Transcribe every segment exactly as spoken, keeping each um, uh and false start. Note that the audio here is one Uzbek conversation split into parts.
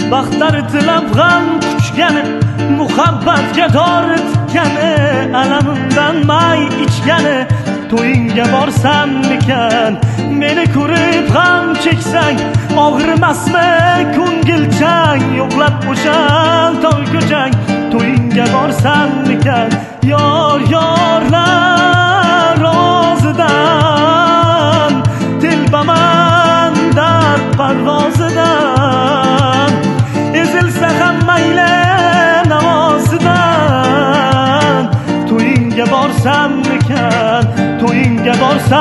baxtlar tilab g'am quchgani, muhabbatga tortgani, alamimdan may ichgani, to'yingga borsammikan, meni ko'rib g'am cheksang, og'rimasmi ko'ngilchang, yo'qlab o'shal toy ko'chang, to'yingga borsammikan, yor yorlar ozidan, telbaman dard parvozidan, ezilsa ham mayli navozidan, to'yingga borsammikan, to'yingga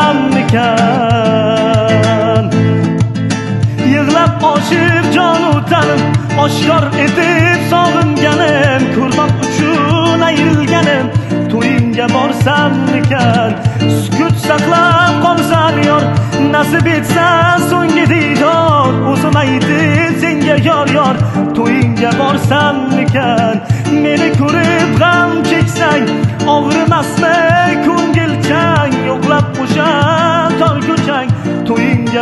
borsammikan. Yig'lab oshib jonu tanim, oshkor etib sog'inganim, ko'rmoq uchun ayrilganim, to'yingga borsammikan. Sukut saqlab qolsam yor, nasib etsa so'nggi diydor, o'zim aytib senga yor yor, to'yingga borsammikan. Meni ko'rib g'am cheksang, og'rimasmi ko'ngilchang, yo'qlab o'sha tor ko'chang, to'yingga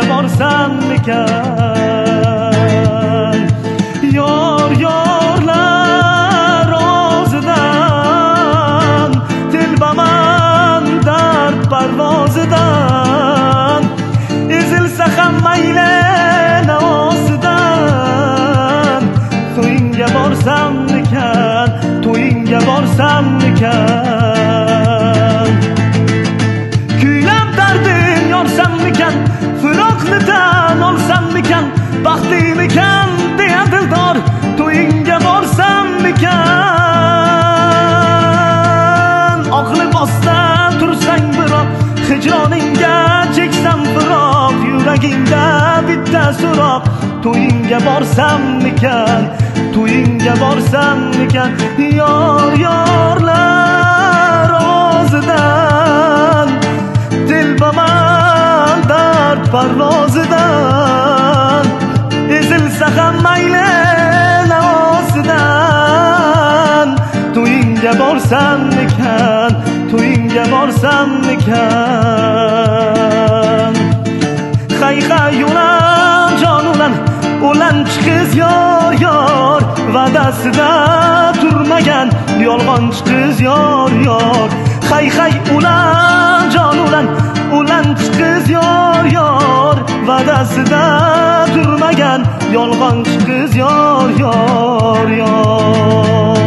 borsammikan. Yor yorlar ozidan, telbaman dard parvozidan, ezilsa ham mayli navozidan, to'yingga borsammikan, to'yingga borsammikan. Kuylab dardim yorsammikan, firoqni tan olsammikan, baxtlimikan deya dildor, to'yingga borsammikan. Oqlib ostan tursang biroq, hijroningga cheksam firoq, yuragingda bitta so'roq, to'yingga borsammikan, to'yingga borsammikan. Yor yorlar ozidan, telbaman dard parvozidan, ezilsa ham mayli navozidan, to'yingga borsammikan, to'yingga borsammikan. Hay hay ulan jon ulan, o'lanchi qiz yor yor, va'dasida turmagan yolg'onchi qiz yor yor. Hay hay ulan jon ulan, o'lanchi qiz yor yor, va'dasida turmagan yolg'onchi qiz yor yor yor.